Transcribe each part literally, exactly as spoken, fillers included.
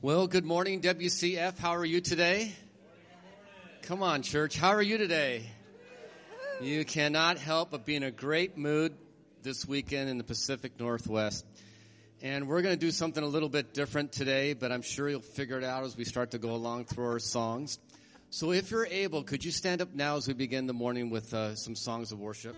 Well, good morning, W C F. How are you today? Come on, church. How are you today? You cannot help but be in a great mood this weekend in the Pacific Northwest. And we're going to do something a little bit different today, but I'm sure you'll figure it out as we start to go along through our songs. So if you're able, could you stand up now as we begin the morning with uh, some songs of worship?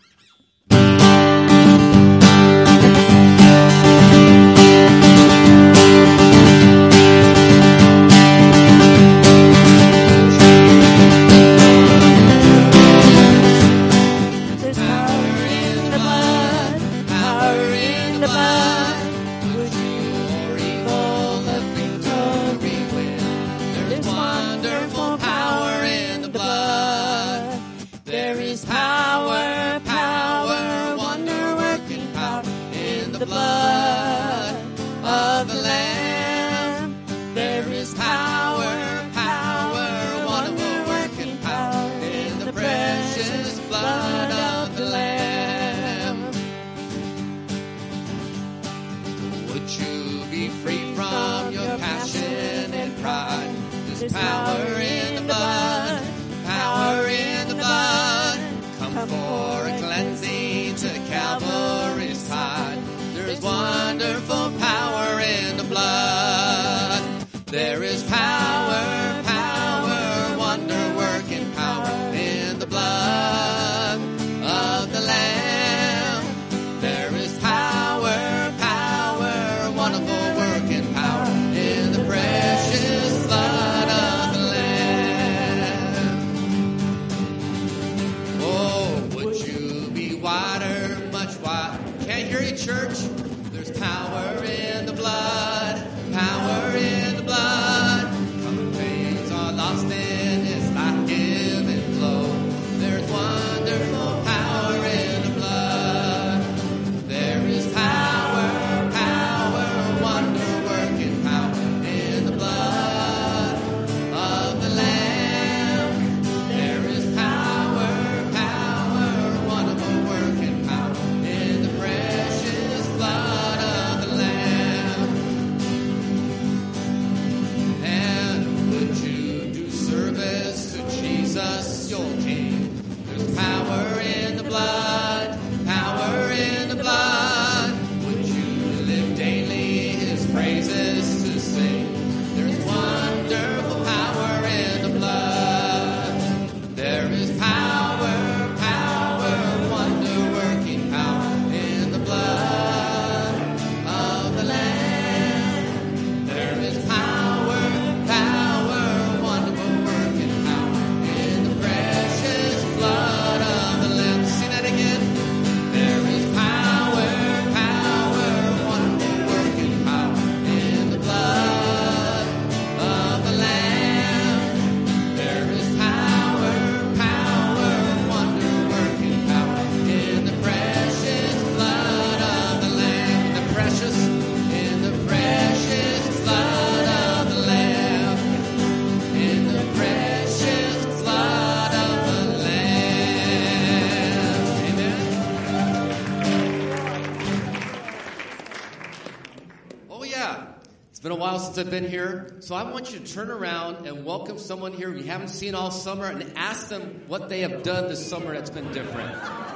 Since I've been here, so I want you to turn around and welcome someone here you haven't seen all summer and ask them what they have done this summer that's been different.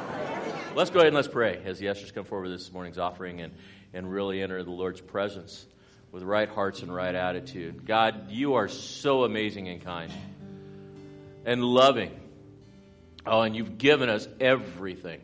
Let's go ahead and let's pray as the ushers come forward with this morning's offering and, and really enter the Lord's presence with right hearts and right attitude. God, you are so amazing and kind and loving. Oh, and you've given us everything.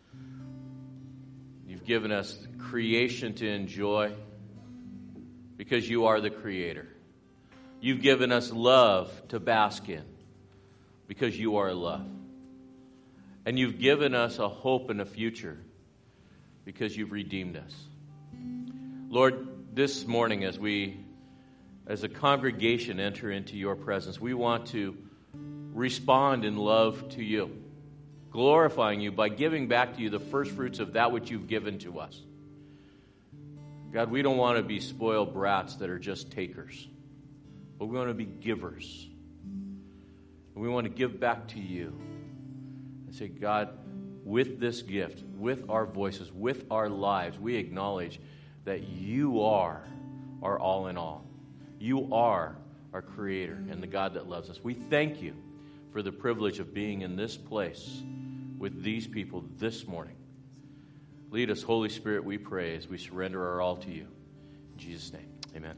You've given us creation to enjoy, because you are the creator. You've given us love to bask in because you are love. And you've given us a hope and a future because you've redeemed us. Lord, this morning as we, as a congregation, enter into your presence, we want to respond in love to you, glorifying you by giving back to you the first fruits of that which you've given to us. God, we don't want to be spoiled brats that are just takers, but we want to be givers. And we want to give back to you and say, God, with this gift, with our voices, with our lives, we acknowledge that you are our all in all. You are our Creator and the God that loves us. We thank you for the privilege of being in this place with these people this morning. Lead us, Holy Spirit, we pray, as we surrender our all to you. In Jesus' name, amen.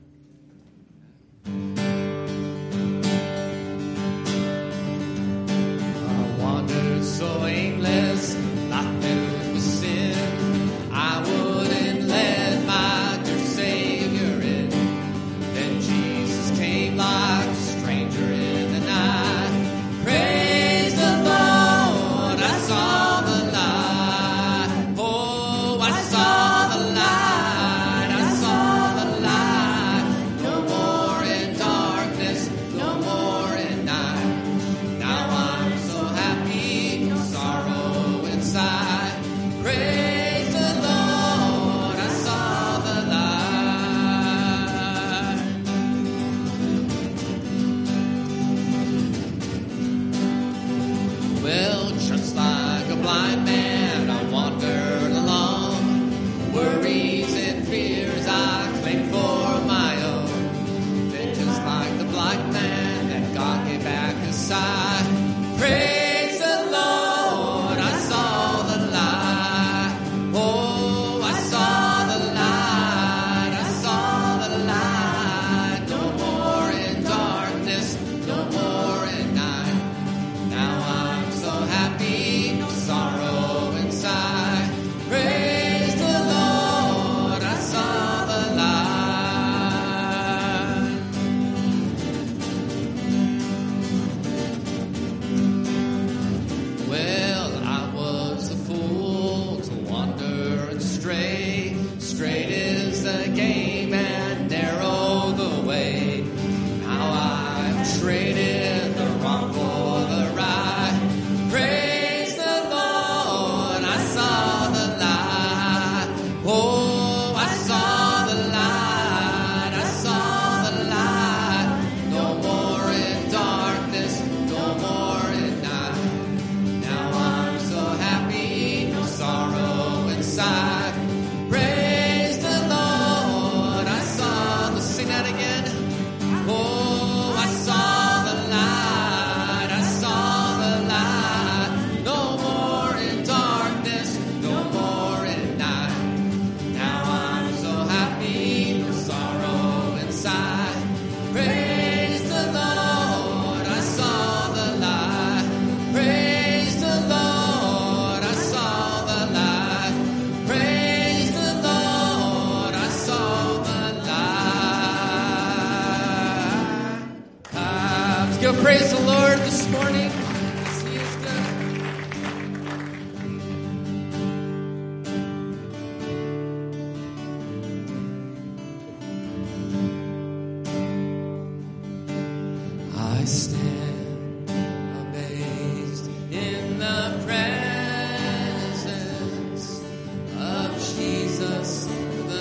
I wandered so aimless, not filled with sin. I wouldn't let my dear Savior in. Then Jesus came like a stranger in the night. Praise the Lord, I saw the light. Oh, I saw the light, I saw the light. No more in darkness, no more in night. Now I'm so happy, no sorrow inside. Praise the Lord, I saw the light. Well, just like a blind man, I wandered along. Worries and fears I claimed for my own. Then just like the blind man, that God gave back his sight. Praise the Lord, I saw the light. Oh, I saw the light, I saw the light. No more in darkness, no more in night. Now I'm so happy, no sorrow inside. Praise the Lord, I saw the light. Well, I was a fool to wander and stray. Straight is the game and narrow the way. Now I've traded the wrong for the right. Praise the Lord, I saw the light. Oh, I saw the light, I saw the light. No more in darkness, no more in night. Now I'm so happy, no sorrow inside. Praise the Lord, I saw the, sing that again. Oh, I saw the light, I saw the light. No more in darkness, no more in night. Now I'm so happy, no sorrow inside. Praise the Lord, I saw the light. Praise the Lord, I saw the light. Praise the Lord, I saw the light. Uh, let's go praise the Lord this morning. He is good. I stand amazed in the presence of Jesus the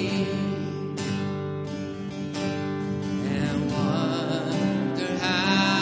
Nazarene, and wonder how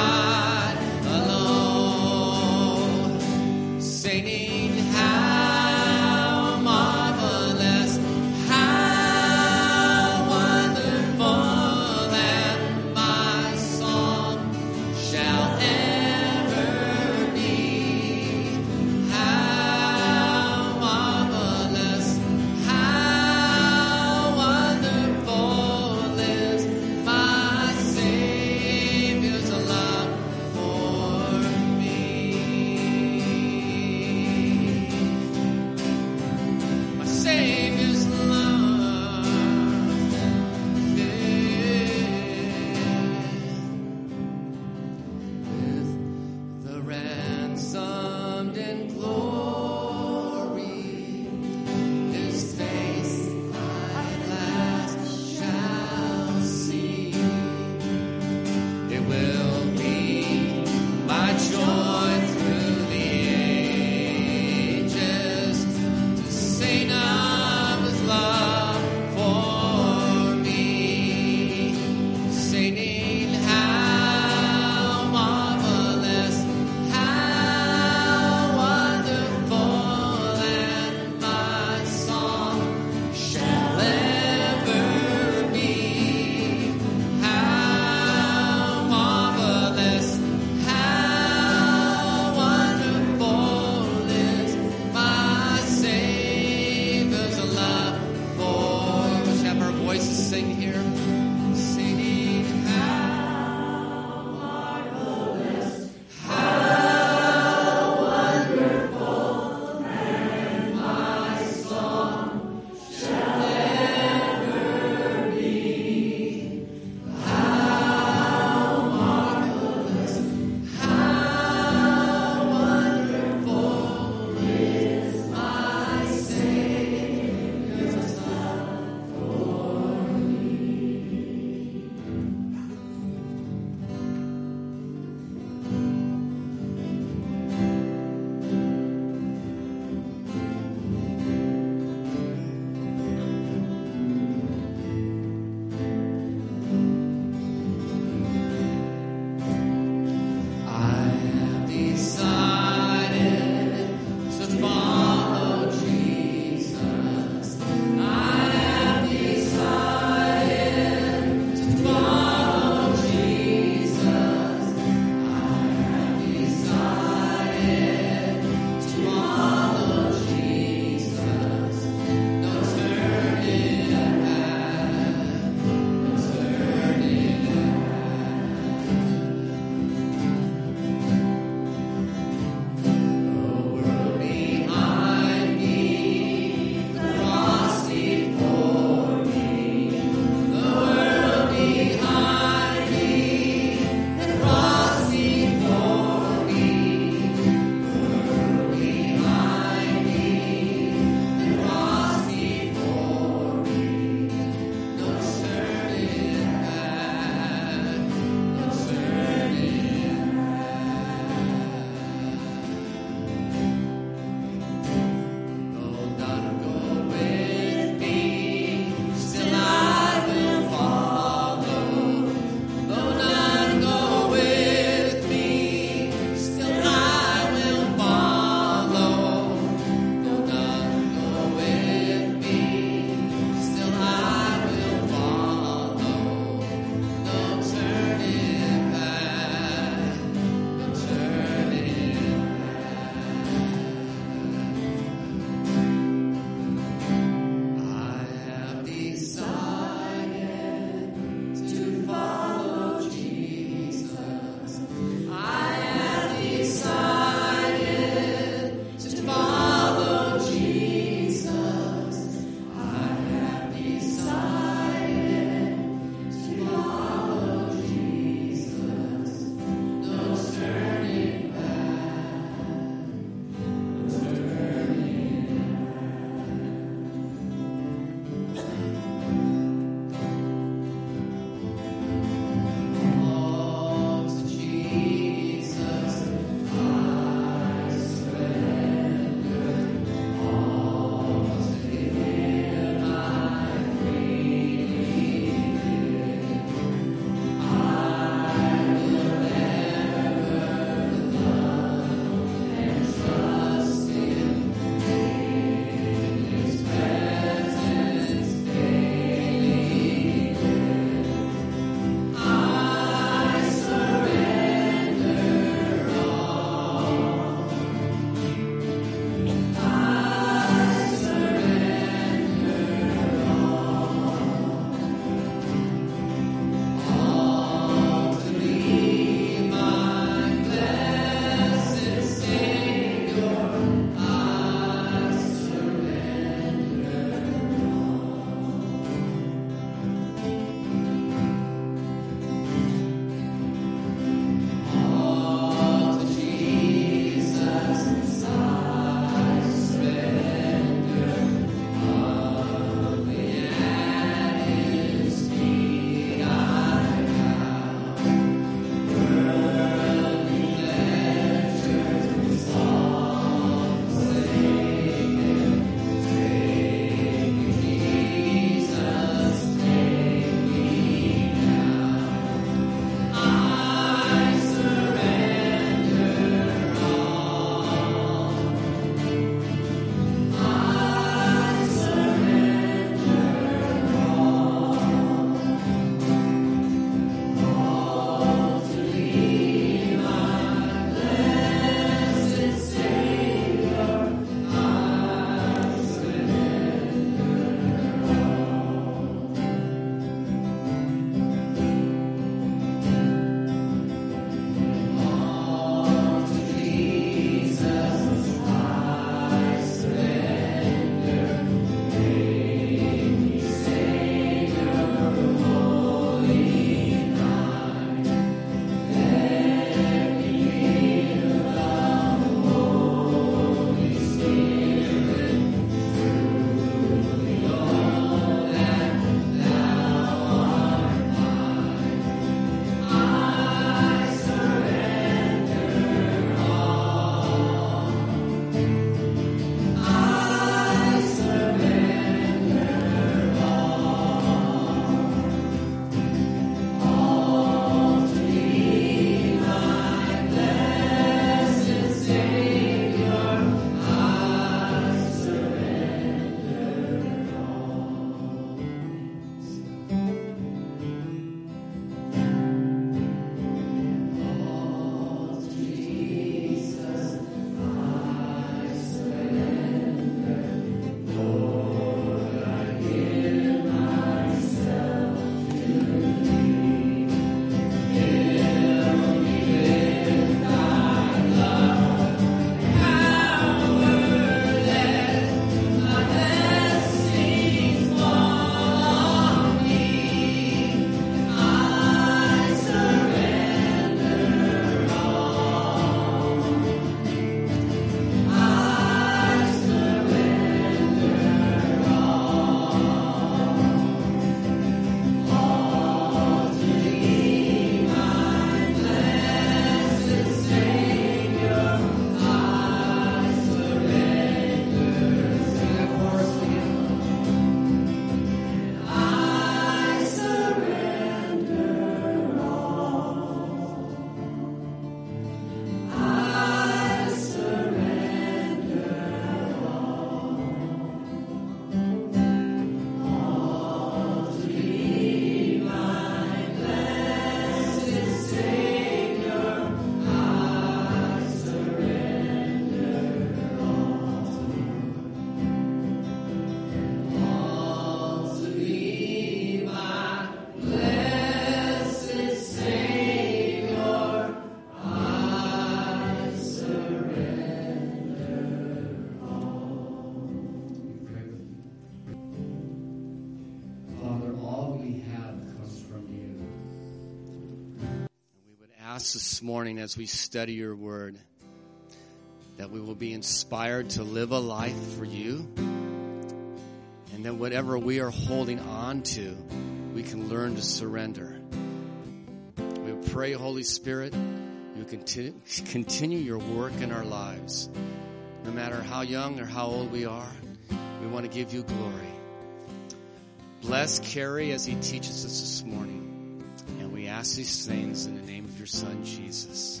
ask this morning as we study your word that we will be inspired to live a life for you, and that whatever we are holding on to, we can learn to surrender. We pray, Holy Spirit, you continue, continue your work in our lives. No matter how young or how old we are, we want to give you glory. Bless Kerry as he teaches us this morning. And we ask these things in the name of your Son, Jesus.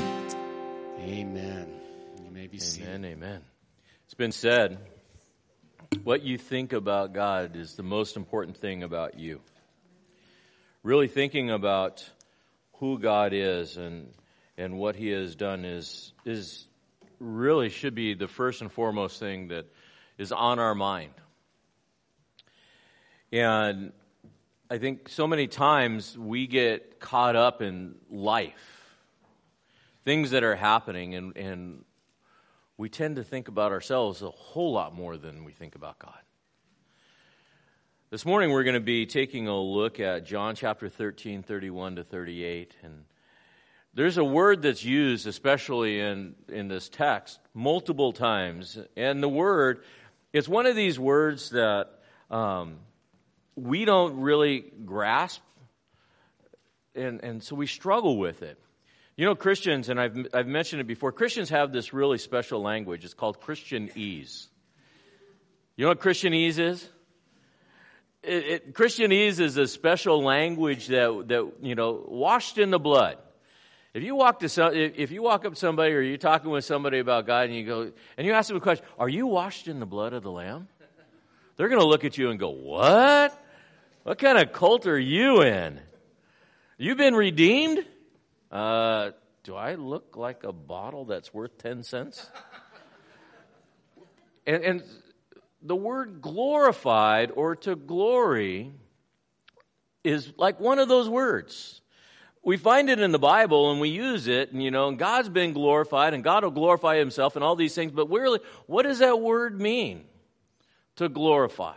Amen. You may be seated. Amen, amen. It's been said, what you think about God is the most important thing about you. Really thinking about who God is and and what he has done is is really should be the first and foremost thing that is on our mind. And I think so many times we get caught up in life, things that are happening, and, and we tend to think about ourselves a whole lot more than we think about God. This morning we're going to be taking a look at John chapter thirteen, thirty-one to thirty-eight, and there's a word that's used, especially in, in this text, multiple times, and the word, it's one of these words that um, we don't really grasp, and, and so we struggle with it. You know, Christians, and I've I've mentioned it before, Christians have this really special language. It's called Christianese. You know what Christianese is? It, it, Christianese is a special language that that you know washed in the blood. If you walk to some, if you walk up to somebody or you're talking with somebody about God and you go and you ask them a question, "Are you washed in the blood of the Lamb?" They're going to look at you and go, "What? What kind of cult are you in? You've been redeemed? Uh, do I look like a bottle that's worth ten cents?" And, and the word glorified or to glory is like one of those words. We find it in the Bible and we use it, and you know, and God's been glorified and God will glorify himself and all these things, but really, what does that word mean? To glorify.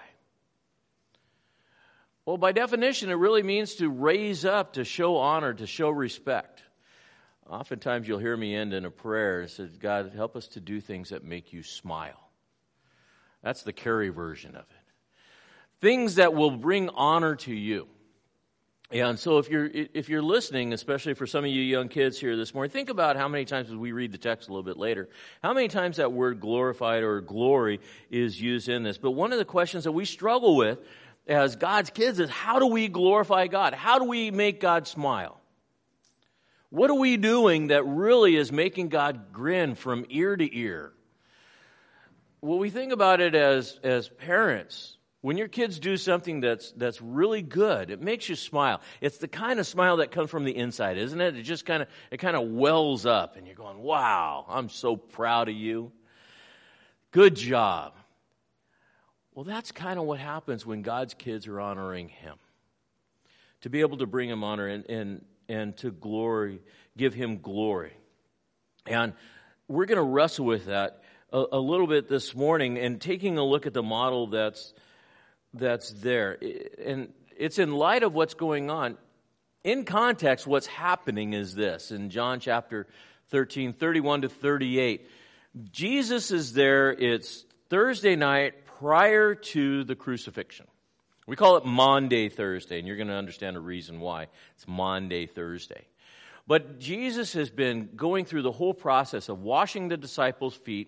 Well, by definition, it really means to raise up, to show honor, to show respect. Oftentimes you'll hear me end in a prayer that says, "God, help us to do things that make you smile." That's the Kerry version of it. Things that will bring honor to you. And so if you're if you're listening, especially for some of you young kids here this morning, think about how many times, as we read the text a little bit later, how many times that word glorified or glory is used in this. But one of the questions that we struggle with as God's kids is, how do we glorify God? How do we make God smile? What are we doing that really is making God grin from ear to ear? Well, we think about it as, as parents. When your kids do something that's that's really good, it makes you smile. It's the kind of smile that comes from the inside, isn't it? It just kind of it kind of wells up, and you're going, "Wow, I'm so proud of you. Good job." Well, that's kind of what happens when God's kids are honoring him. To be able to bring him honor and and, and to glory, give him glory. And we're going to wrestle with that a, a little bit this morning and taking a look at the model that's that's there. And it's in light of what's going on. In context, what's happening is this. In John chapter thirteen, thirty-one to thirty-eight, Jesus is there. It's Thursday night prior to the crucifixion. We call it Maundy Thursday, and you're going to understand the reason why. It's Maundy Thursday. But Jesus has been going through the whole process of washing the disciples' feet,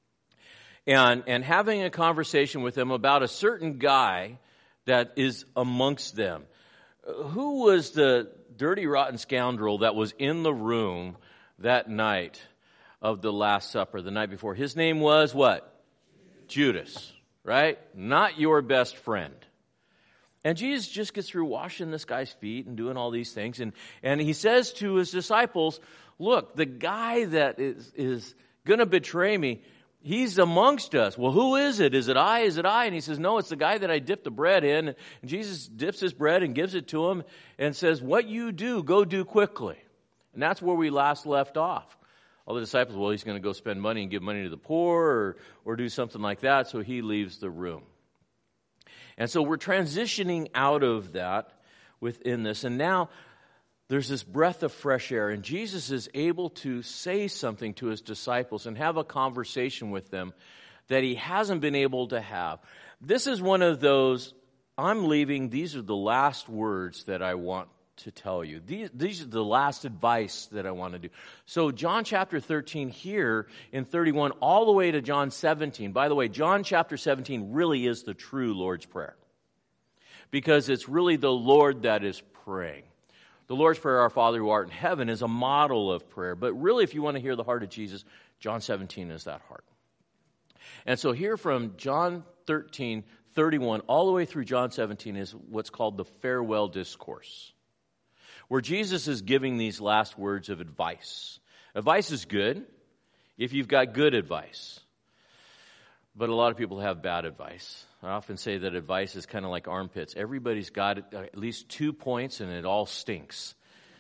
And, and having a conversation with them about a certain guy that is amongst them. Who was the dirty, rotten scoundrel that was in the room that night of the Last Supper, the night before? His name was what? Judas, right? Not your best friend. And Jesus just gets through washing this guy's feet and doing all these things. And, and he says to his disciples, "Look, the guy that is, is going to betray me, he's amongst us." "Well, who is it? Is it I? Is it I?" And he says, "No, it's the guy that I dipped the bread in." And Jesus dips his bread and gives it to him and says, "What you do, go do quickly." And that's where we last left off. All the disciples, well, he's going to go spend money and give money to the poor or, or do something like that. So he leaves the room. And so we're transitioning out of that within this. And now there's this breath of fresh air, and Jesus is able to say something to his disciples and have a conversation with them that he hasn't been able to have. This is one of those, I'm leaving, these are the last words that I want to tell you. These, these are the last advice that I want to do. So John chapter thirteen here in thirty-one all the way to John seventeen. By the way, John chapter seventeen really is the true Lord's Prayer, because it's really the Lord that is praying. The Lord's Prayer, our Father who art in heaven, is a model of prayer. But really, if you want to hear the heart of Jesus, John seventeen is that heart. And so here from John thirteen, thirty-one, all the way through John seventeen is what's called the farewell discourse, where Jesus is giving these last words of advice. Advice is good if you've got good advice. But a lot of people have bad advice. I often say that advice is kind of like armpits. Everybody's got at least two points and it all stinks.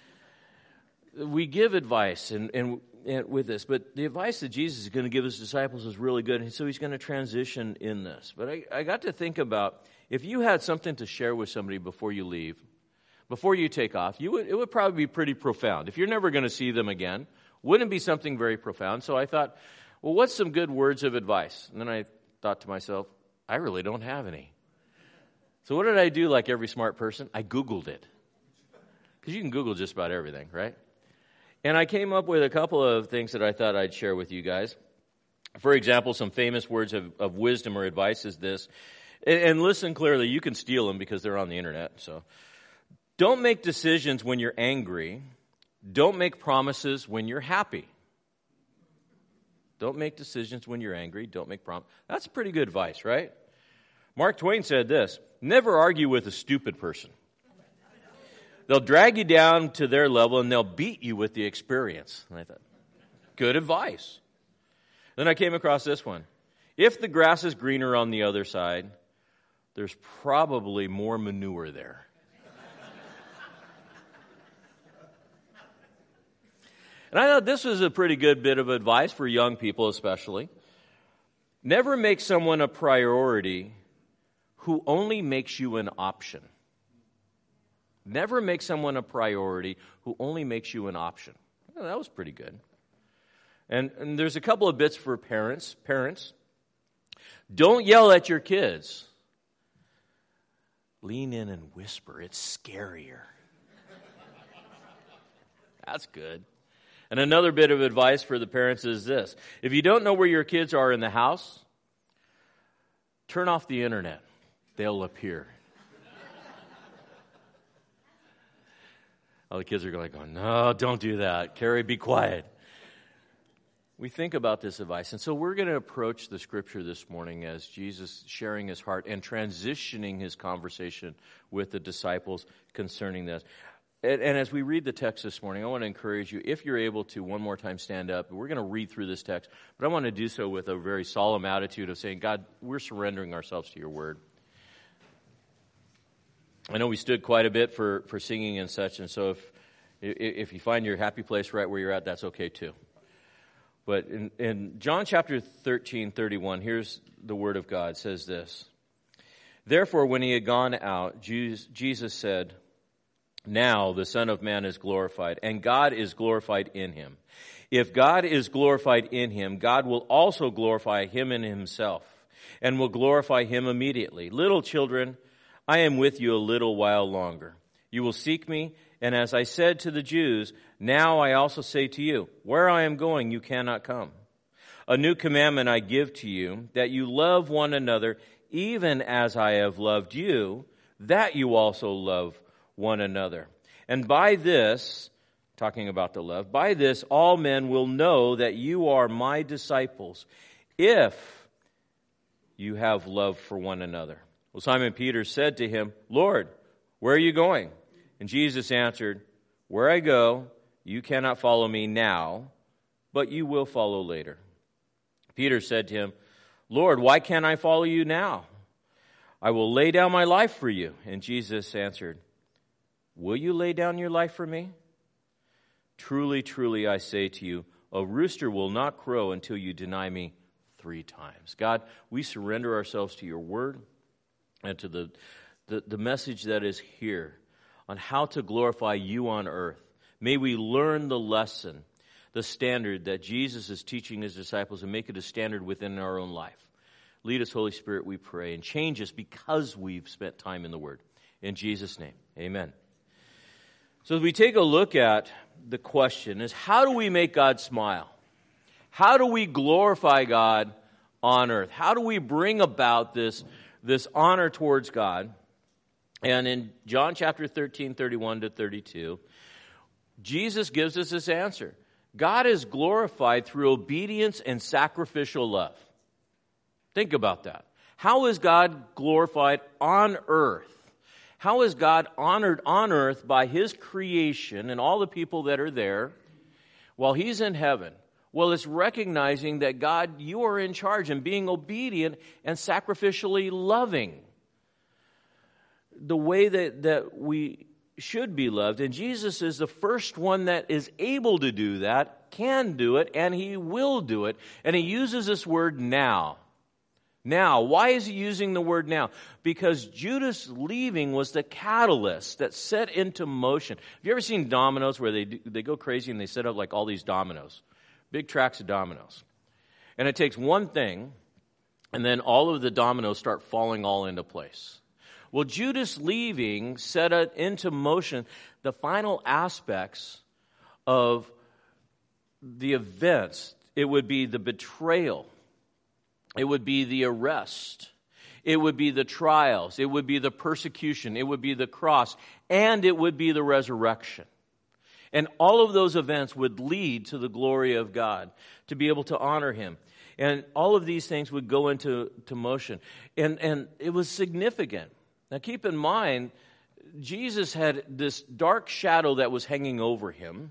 We give advice and, and, and with this, but the advice that Jesus is going to give his disciples is really good, and so he's going to transition in this. But I, I got to think about, if you had something to share with somebody before you leave, before you take off, you would, it would probably be pretty profound. If you're never going to see them again, wouldn't it be something very profound? So I thought, well, what's some good words of advice? And then I thought to myself, I really don't have any. So what did I do like every smart person? I Googled it. Because you can Google just about everything, right? And I came up with a couple of things that I thought I'd share with you guys. For example, some famous words of, of wisdom or advice is this. And, and listen clearly, you can steal them because they're on the internet. So don't make decisions when you're angry. Don't make promises when you're happy. Don't make decisions when you're angry. Don't make promises. That's pretty good advice, right? Mark Twain said this: never argue with a stupid person. They'll drag you down to their level and they'll beat you with the experience. And I thought, good advice. Then I came across this one. If the grass is greener on the other side, there's probably more manure there. And I thought this was a pretty good bit of advice for young people especially. Never make someone a priority who only makes you an option. Never make someone a priority who only makes you an option. Well, that was pretty good. And, and there's a couple of bits for parents. Parents, don't yell at your kids. Lean in and whisper. It's scarier. That's good. And another bit of advice for the parents is this: if you don't know where your kids are in the house, turn off the internet. They'll appear. All the kids are going, like, no, don't do that. Carrie, be quiet. We think about this advice. And so we're going to approach the scripture this morning as Jesus sharing his heart and transitioning his conversation with the disciples concerning this. And, and as we read the text this morning, I want to encourage you, if you're able to, one more time stand up. We're going to read through this text, but I want to do so with a very solemn attitude of saying, God, we're surrendering ourselves to your word. I know we stood quite a bit for, for singing and such, and so if if you find your happy place right where you're at, that's okay too. But in, in John chapter thirteen, thirty-one, here's the word of God. It says this: therefore, when he had gone out, Jesus said, now the Son of Man is glorified, and God is glorified in him. If God is glorified in him, God will also glorify him in himself, and will glorify him immediately. Little children, I am with you a little while longer. You will seek me, and as I said to the Jews, now I also say to you, where I am going you cannot come. A new commandment I give to you, that you love one another, even as I have loved you, that you also love one another. And by this, talking about the love, by this all men will know that you are my disciples, if you have love for one another. Well, Simon Peter said to him, Lord, where are you going? And Jesus answered, where I go, you cannot follow me now, but you will follow later. Peter said to him, Lord, why can't I follow you now? I will lay down my life for you. And Jesus answered, will you lay down your life for me? Truly, truly, I say to you, a rooster will not crow until you deny me three times. God, we surrender ourselves to your word and to the, the, the message that is here. on how to glorify you on earth. May we learn the lesson, the standard that Jesus is teaching his disciples, and make it a standard within our own life. Lead us, Holy Spirit, we pray, and change us because we've spent time in the Word. In Jesus' name, amen. So as we take a look at the question is, how do we make God smile? How do we glorify God on earth? How do we bring about this, this honor towards God? And in John chapter thirteen, thirty-one to thirty-two, Jesus gives us this answer. God is glorified through obedience and sacrificial love. Think about that. How is God glorified on earth? How is God honored on earth by his creation and all the people that are there while he's in heaven? Well, it's recognizing that God, you are in charge and being obedient and sacrificially loving the way that, that we should be loved. And Jesus is the first one that is able to do that, can do it, and he will do it. And he uses this word now. Now, why is he using the word now? Because Judas leaving was the catalyst that set into motion. Have you ever seen dominoes where they do, they go crazy and they set up like all these dominoes? Big tracks of dominoes. And it takes one thing, and then all of the dominoes start falling all into place. Well, Judas leaving set it into motion the final aspects of the events. It would be the betrayal. It would be the arrest. It would be the trials. It would be the persecution. It would be the cross. And it would be the resurrection. And all of those events would lead to the glory of God, to be able to honor him. And all of these things would go into to motion. And, and it was significant. Now keep in mind, Jesus had this dark shadow that was hanging over him.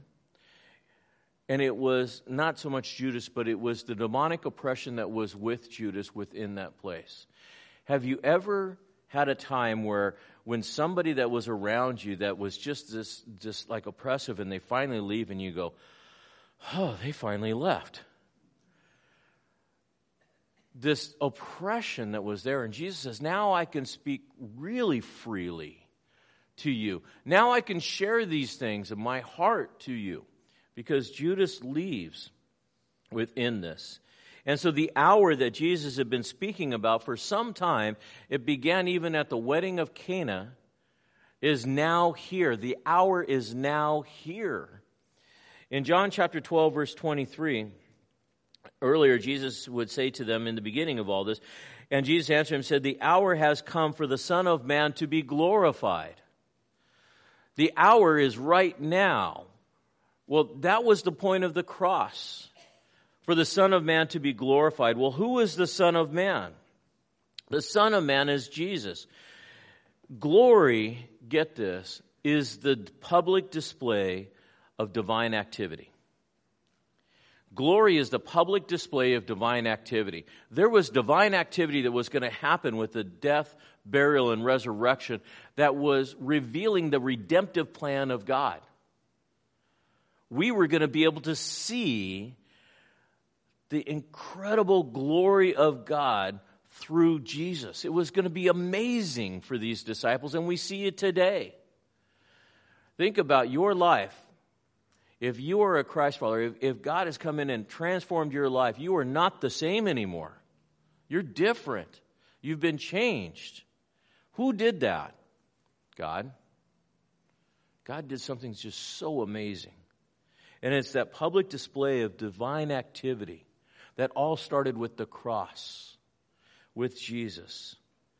And it was not so much Judas, but it was the demonic oppression that was with Judas within that place. Have you ever had a time where when somebody that was around you that was just this, just like oppressive, and they finally leave and you go, oh, they finally left. This oppression that was there, and Jesus says, now I can speak really freely to you. Now I can share these things of my heart to you. Because Judas leaves within this. And so the hour that Jesus had been speaking about for some time, it began even at the wedding of Cana, is now here. The hour is now here. In John chapter twelve, verse twenty-three, earlier Jesus would say to them in the beginning of all this, and Jesus answered him and said, the hour has come for the Son of Man to be glorified. The hour is right now. Well, that was the point of the cross, for the Son of Man to be glorified. Well, who is the Son of Man? The Son of Man is Jesus. Glory, get this, is the public display of divine activity. Glory is the public display of divine activity. There was divine activity that was going to happen with the death, burial, and resurrection that was revealing the redemptive plan of God. We were going to be able to see the incredible glory of God through Jesus. It was going to be amazing for these disciples, and we see it today. Think about your life. If you are a Christ follower, if, if God has come in and transformed your life, you are not the same anymore. You're different. You've been changed. Who did that? God. God did something just so amazing. And it's that public display of divine activity that all started with the cross, with Jesus.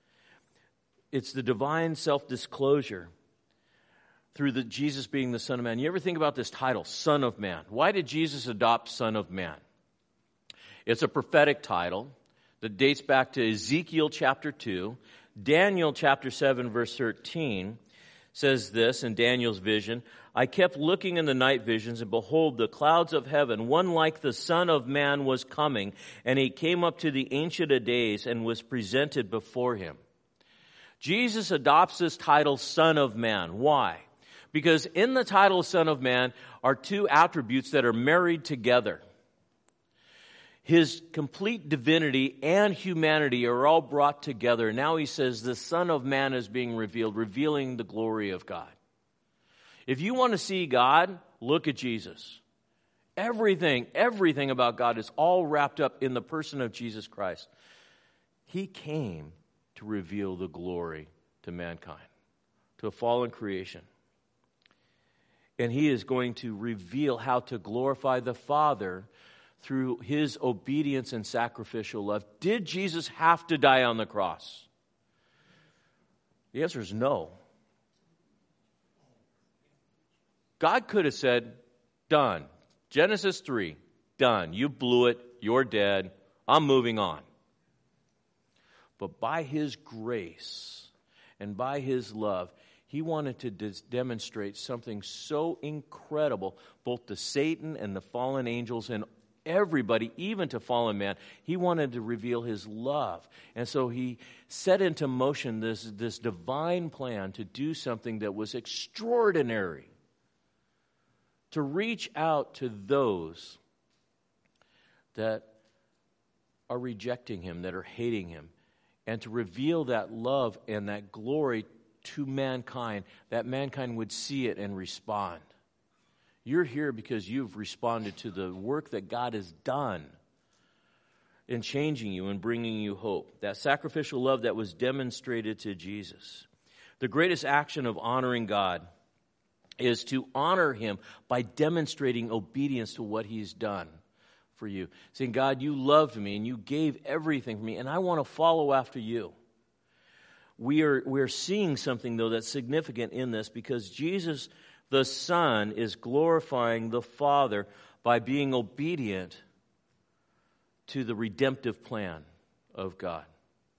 It's the divine self-disclosure through the Jesus being the Son of Man. You ever think about this title, Son of Man? Why did Jesus adopt Son of Man? It's a prophetic title that dates back to Ezekiel chapter two. Daniel chapter seven, verse thirteen says this in Daniel's vision, I kept looking in the night visions, and behold, the clouds of heaven, one like the Son of Man was coming, and he came up to the Ancient of Days and was presented before him. Jesus adopts this title, Son of Man. Why? Because in the title Son of Man are two attributes that are married together. His complete divinity and humanity are all brought together. Now he says the Son of Man is being revealed, revealing the glory of God. If you want to see God, look at Jesus. Everything, everything about God is all wrapped up in the person of Jesus Christ. He came to reveal the glory to mankind, to a fallen creation. And he is going to reveal how to glorify the Father through his obedience and sacrificial love. Did Jesus have to die on the cross? The answer is no. God could have said, done. Genesis three, done. You blew it. You're dead. I'm moving on. But by his grace and by his love, he wanted to dis- demonstrate something so incredible, both to Satan and the fallen angels and everybody, even to fallen man. He wanted to reveal his love. And so he set into motion this, this divine plan to do something that was extraordinary, to reach out to those that are rejecting him, that are hating him, and to reveal that love and that glory to mankind, that mankind would see it and respond. You're here because you've responded to the work that God has done in changing you and bringing you hope. That sacrificial love that was demonstrated to Jesus. The greatest action of honoring God is to honor him by demonstrating obedience to what he's done for you. Saying, God, you loved me and you gave everything for me, and I want to follow after you. We are we're seeing something, though, that's significant in this, because Jesus, the Son, is glorifying the Father by being obedient to the redemptive plan of God.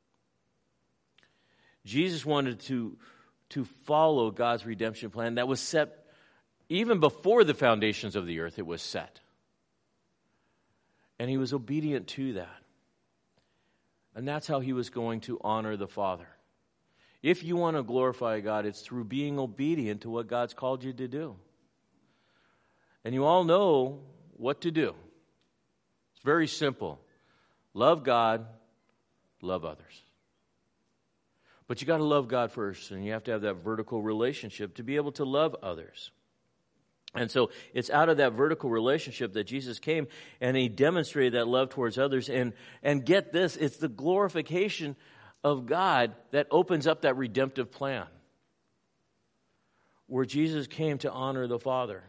Jesus wanted to, to follow God's redemption plan that was set even before the foundations of the earth. It was set. And he was obedient to that. And that's how he was going to honor the Father. If you want to glorify God, it's through being obedient to what God's called you to do. And you all know what to do. It's very simple. Love God, love others. But you got to love God first, and you have to have that vertical relationship to be able to love others. And so it's out of that vertical relationship that Jesus came, and he demonstrated that love towards others. And, and get this, it's the glorification of God that opens up that redemptive plan, where Jesus came to honor the Father.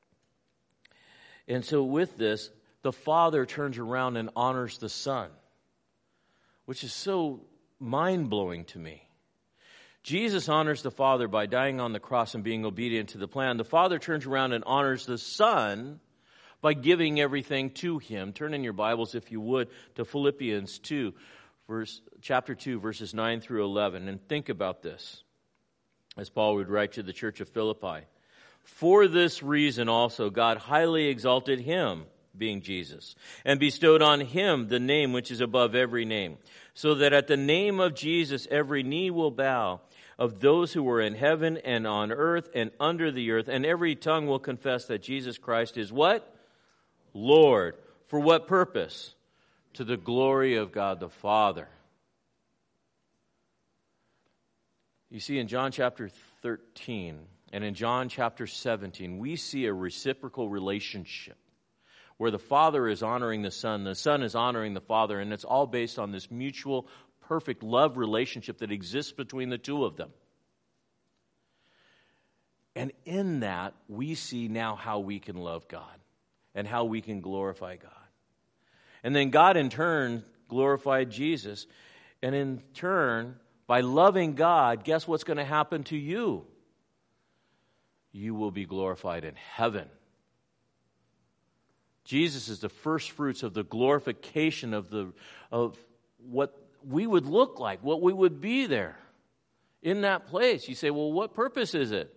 And so with this, the Father turns around and honors the Son, which is so mind-blowing to me. Jesus honors the Father by dying on the cross and being obedient to the plan. The Father turns around and honors the Son by giving everything to him. Turn in your Bibles, if you would, to Philippians two, verse, chapter two, verses nine through eleven. And think about this, as Paul would write to the church of Philippi. For this reason also God highly exalted him, being Jesus, and bestowed on him the name which is above every name, so that at the name of Jesus every knee will bow, of those who are in heaven and on earth and under the earth, and every tongue will confess that Jesus Christ is what? Lord. For what purpose? To the glory of God the Father. You see, in John chapter thirteen and in John chapter seventeen, we see a reciprocal relationship where the Father is honoring the Son, the Son is honoring the Father, and it's all based on this mutual, perfect love relationship that exists between the two of them. And in that, we see now how we can love God and how we can glorify God. And then God, in turn, glorified Jesus. And in turn, by loving God, guess what's going to happen to you? You will be glorified in heaven. Jesus is the first fruits of the glorification of the of what we would look like, what we would be there in that place. You say, well, what purpose is it?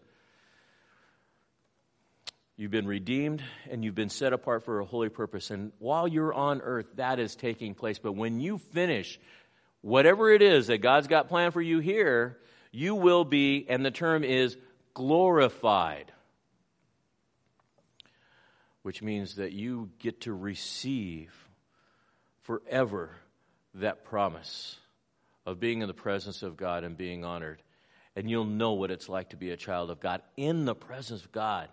You've been redeemed and you've been set apart for a holy purpose. And while you're on earth, that is taking place. But when you finish whatever it is that God's got planned for you here, you will be, and the term is glorified, which means that you get to receive forever that promise of being in the presence of God and being honored. And you'll know what it's like to be a child of God in the presence of God.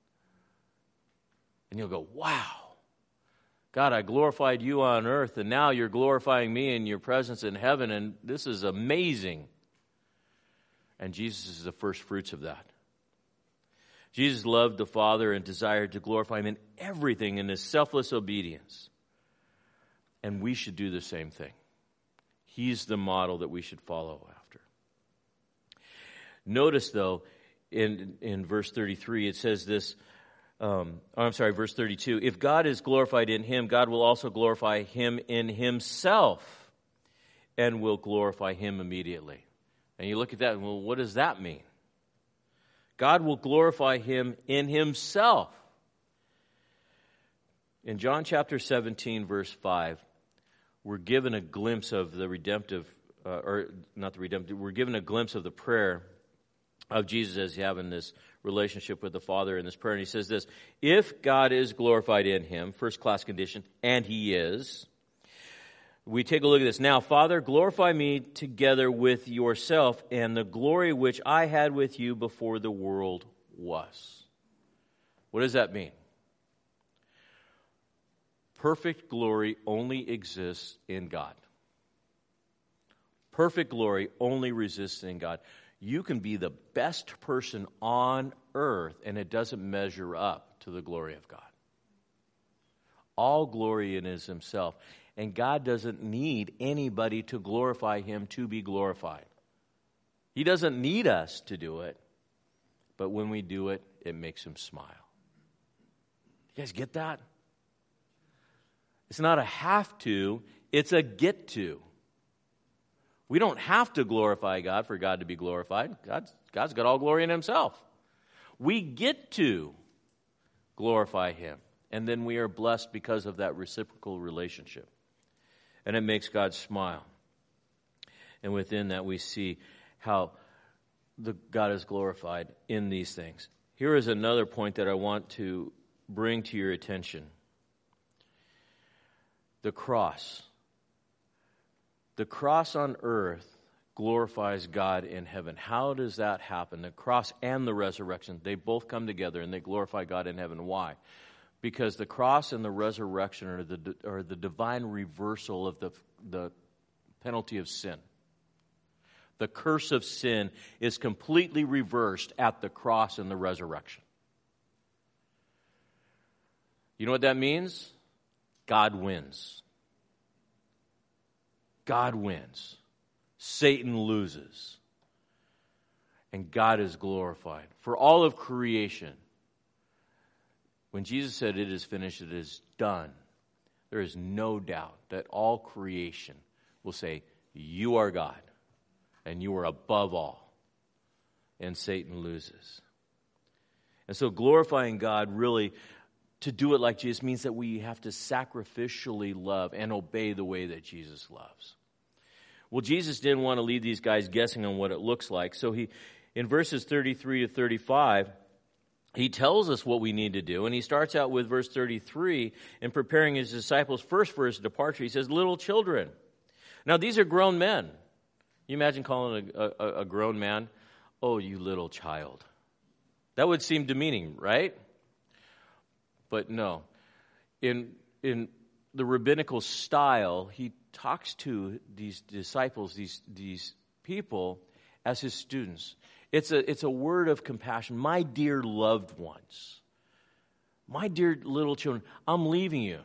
And you'll go, wow, God, I glorified you on earth, and now you're glorifying me in your presence in heaven, and this is amazing. And Jesus is the first fruits of that. Jesus loved the Father and desired to glorify him in everything in his selfless obedience. And we should do the same thing. He's the model that we should follow after. Notice, though, in, in verse thirty-three, it says this, um, oh, I'm sorry, verse thirty-two, if God is glorified in him, God will also glorify him in himself and will glorify him immediately. And you look at that, and well, what does that mean? God will glorify him in himself. In John chapter seventeen, verse five, we're given a glimpse of the redemptive, uh, or not the redemptive, we're given a glimpse of the prayer of Jesus as he's having this relationship with the Father in this prayer. And he says this, if God is glorified in him, first class condition, and he is, we take a look at this. Now, Father, glorify me together with yourself and the glory which I had with you before the world was. What does that mean? Perfect glory only exists in God. Perfect glory only exists in God. You can be the best person on earth, and it doesn't measure up to the glory of God. All glory in is himself. And God doesn't need anybody to glorify him to be glorified. He doesn't need us to do it. But when we do it, it makes him smile. You guys get that? It's not a have to, it's a get to. We don't have to glorify God for God to be glorified. God's, God's got all glory in himself. We get to glorify him. And then we are blessed because of that reciprocal relationship. And it makes God smile. And within that we see how the God is glorified in these things. Here is another point that I want to bring to your attention. The cross. The cross on earth glorifies God in heaven. How does that happen? The cross and the resurrection, they both come together and they glorify God in heaven. Why? Because the cross and the resurrection are the, are the divine reversal of the, the penalty of sin. The curse of sin is completely reversed at the cross and the resurrection. You know what that means? God wins. God wins. Satan loses. And God is glorified. For all of creation, when Jesus said it is finished, it is done, there is no doubt that all creation will say, you are God, and you are above all. And Satan loses. And so glorifying God really, to do it like Jesus, means that we have to sacrificially love and obey the way that Jesus loves. Well, Jesus didn't want to leave these guys guessing on what it looks like. So he, in verses thirty-three to thirty-five, he tells us what we need to do. And he starts out with verse thirty-three, in preparing his disciples first for his departure. He says, little children. Now, these are grown men. You imagine calling a, a, a grown man, oh, you little child. That would seem demeaning, right? But no. In in the rabbinical style, he talks to these disciples, these these people, as his students. It's a it's a word of compassion. My dear loved ones, my dear little children, I'm leaving you.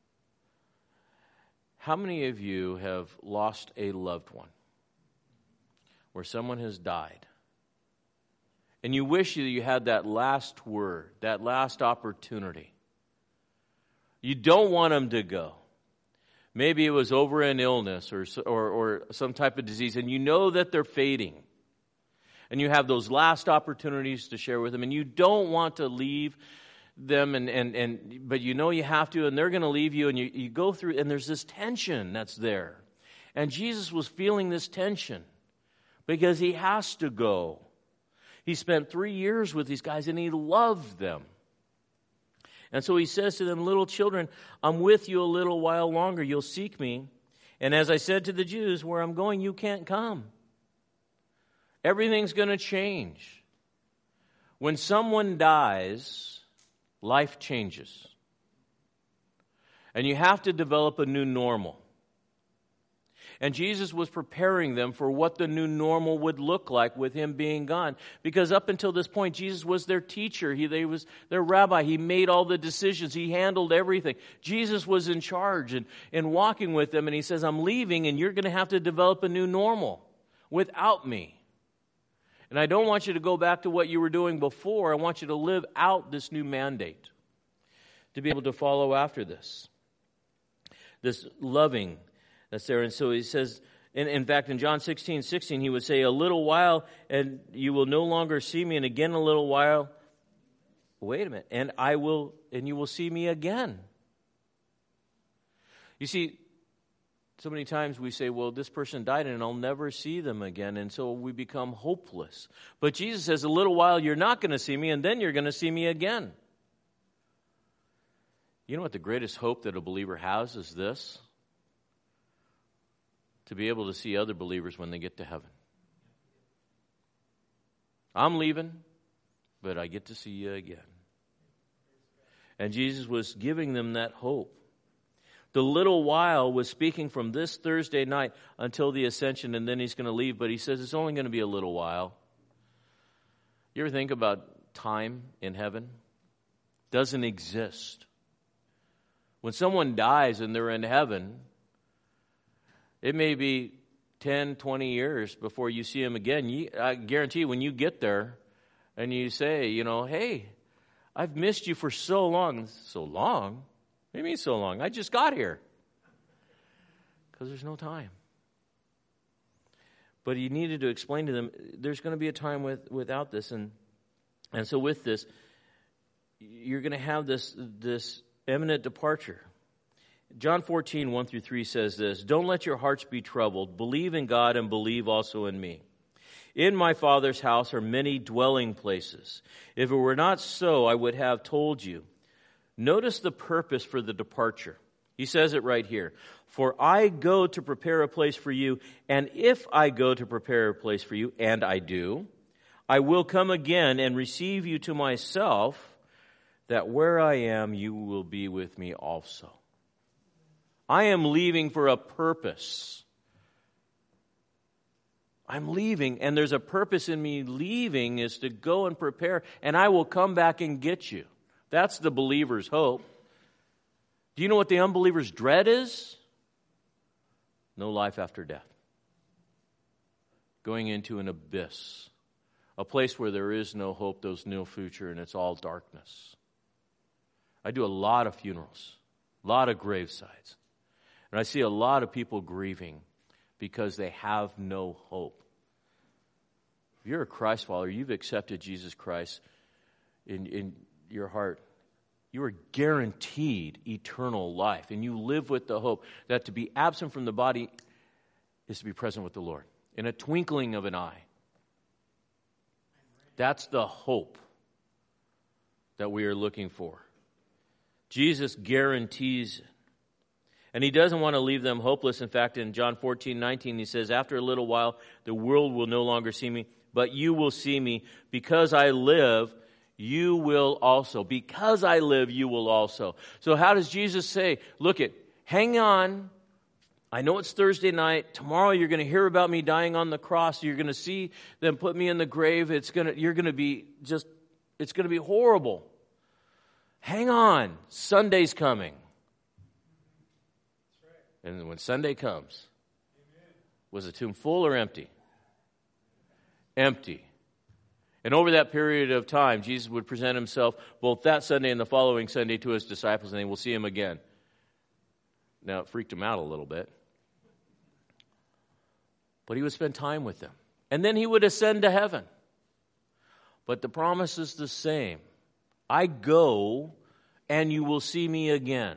How many of you have lost a loved one? Where someone has died. And you wish that you had that last word, that last opportunity. You don't want them to go. Maybe it was over an illness or, or, or some type of disease, and you know that they're fading. And you have those last opportunities to share with them, and you don't want to leave them, and, and, and but you know you have to, and they're going to leave you, and you, you go through, and there's this tension that's there. And Jesus was feeling this tension because he has to go. He spent three years with these guys, and he loved them. And so he says to them, little children, I'm with you a little while longer. You'll seek me. And as I said to the Jews, where I'm going, you can't come. Everything's going to change. When someone dies, life changes. And you have to develop a new normal. And Jesus was preparing them for what the new normal would look like with him being gone. Because up until this point, Jesus was their teacher. He, they was their rabbi. He made all the decisions. He handled everything. Jesus was in charge and, and walking with them. And he says, I'm leaving and you're going to have to develop a new normal without me. And I don't want you to go back to what you were doing before. I want you to live out this new mandate, to be able to follow after this. This loving that's there. And so he says, in, in fact, in John sixteen, sixteen, he would say, a little while and you will no longer see me, and again a little while. Wait a minute. And I will, and you will see me again. You see, so many times we say, well, this person died and I'll never see them again. And so we become hopeless. But Jesus says, a little while you're not going to see me, and then you're going to see me again. You know what the greatest hope that a believer has is this? To be able to see other believers when they get to heaven. I'm leaving, but I get to see you again. And Jesus was giving them that hope. The little while was speaking from this Thursday night until the ascension, and then he's going to leave, but he says it's only going to be a little while. You ever think about time in heaven? Doesn't exist. When someone dies and they're in heaven, it may be ten, twenty years before you see him again. You, I guarantee you, when you get there and you say, you know, hey, I've missed you for so long. So long? What do you mean so long? I just got here. Because there's no time. But he needed to explain to them, there's going to be a time with, without this. And and so with this, you're going to have this, this imminent departure. John fourteen, one through three says this, don't let your hearts be troubled. Believe in God and believe also in me. In my Father's house are many dwelling places. If it were not so, I would have told you. Notice the purpose for the departure. He says it right here. For I go to prepare a place for you, and if I go to prepare a place for you, and I do, I will come again and receive you to myself, that where I am, you will be with me also. I am leaving for a purpose. I'm leaving, and there's a purpose in me leaving is to go and prepare, and I will come back and get you. That's the believer's hope. Do you know what the unbeliever's dread is? No life after death. Going into an abyss. A place where there is no hope, there's no future, and it's all darkness. I do a lot of funerals, a lot of gravesides. And I see a lot of people grieving because they have no hope. If you're a Christ follower, you've accepted Jesus Christ in, in your heart, you are guaranteed eternal life. And you live with the hope that to be absent from the body is to be present with the Lord in a twinkling of an eye. That's the hope that we are looking for. Jesus guarantees it. And he doesn't want to leave them hopeless. In fact, in John fourteen, nineteen, he says, after a little while, the world will no longer see me, but you will see me. Because I live, you will also. Because I live, you will also. So how does Jesus say, look it, hang on. I know it's Thursday night. Tomorrow you're going to hear about me dying on the cross. You're going to see them put me in the grave. It's going to, you're going to be just, it's going to be horrible. Hang on. Sunday's coming. And when Sunday comes, was the tomb full or empty? Empty. And over that period of time, Jesus would present himself both that Sunday and the following Sunday to his disciples, and they will see him again. Now, it freaked him out a little bit. But he would spend time with them. And then he would ascend to heaven. But the promise is the same. I go, and you will see me again.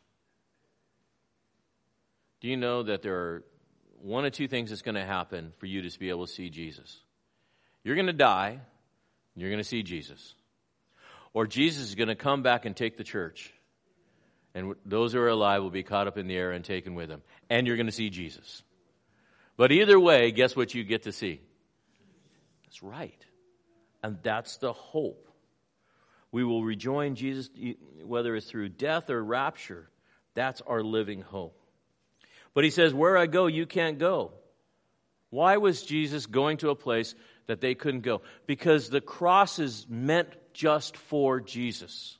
Do you know that there are one or two things that's going to happen for you to be able to see Jesus? You're going to die, and you're going to see Jesus. Or Jesus is going to come back and take the church. And those who are alive will be caught up in the air and taken with him. And you're going to see Jesus. But either way, guess what you get to see? That's right. And that's the hope. We will rejoin Jesus, whether it's through death or rapture. That's our living hope. But he says, where I go, you can't go. Why was Jesus going to a place that they couldn't go? Because the cross is meant just for Jesus.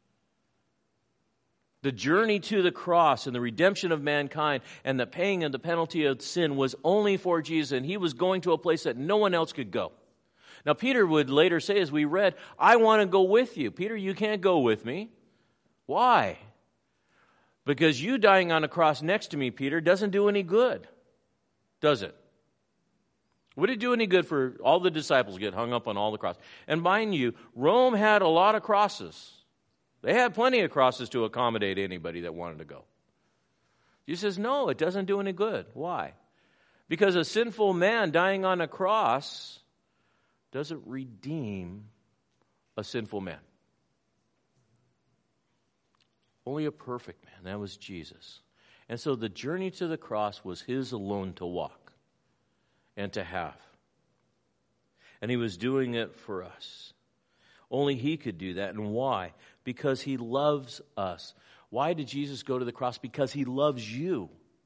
The journey to the cross and the redemption of mankind and the paying of the penalty of sin was only for Jesus, and he was going to a place that no one else could go. Now, Peter would later say, as we read, I want to go with you. Peter, you can't go with me. Why? Because you dying on a cross next to me, Peter, doesn't do any good, does it? Would it do any good for all the disciples to get hung up on all the crosses? And mind you, Rome had a lot of crosses. They had plenty of crosses to accommodate anybody that wanted to go. Jesus says, no, it doesn't do any good. Why? Because a sinful man dying on a cross doesn't redeem a sinful man. Only a perfect man. That was Jesus. And so the journey to the cross was his alone to walk and to have. And he was doing it for us. Only he could do that. And why? Because he loves us. Why did Jesus go to the cross? Because he loves you.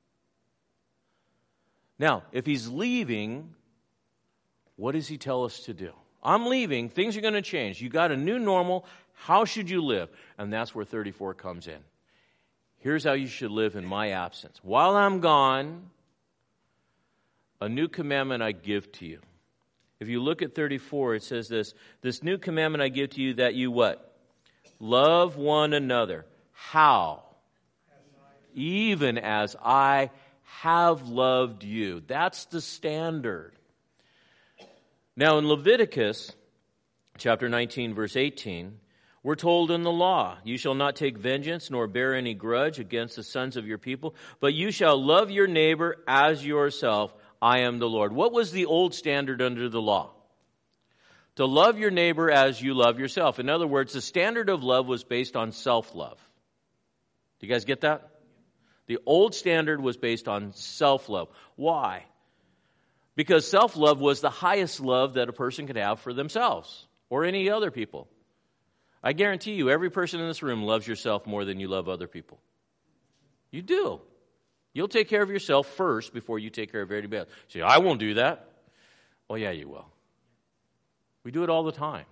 Now, if he's leaving, what does he tell us to do? I'm leaving. Things are going to change. You got a new normal. How should you live? And that's where thirty-four comes in. Here's how you should live in my absence. While I'm gone, a new commandment I give to you. If you look at thirty-four, it says this, this new commandment I give to you that you what? Love one another. How? Even as I have loved you. That's the standard. Now in Leviticus chapter nineteen, verse eighteen, we're told in the law, you shall not take vengeance nor bear any grudge against the sons of your people, but you shall love your neighbor as yourself. I am the Lord. What was the old standard under the law? To love your neighbor as you love yourself. In other words, the standard of love was based on self-love. Do you guys get that? The old standard was based on self-love. Why? Because self-love was the highest love that a person could have for themselves or any other people. I guarantee you, every person in this room loves yourself more than you love other people. You do. You'll take care of yourself first before you take care of everybody else. You say, I won't do that. Oh, yeah, you will. We do it all the time.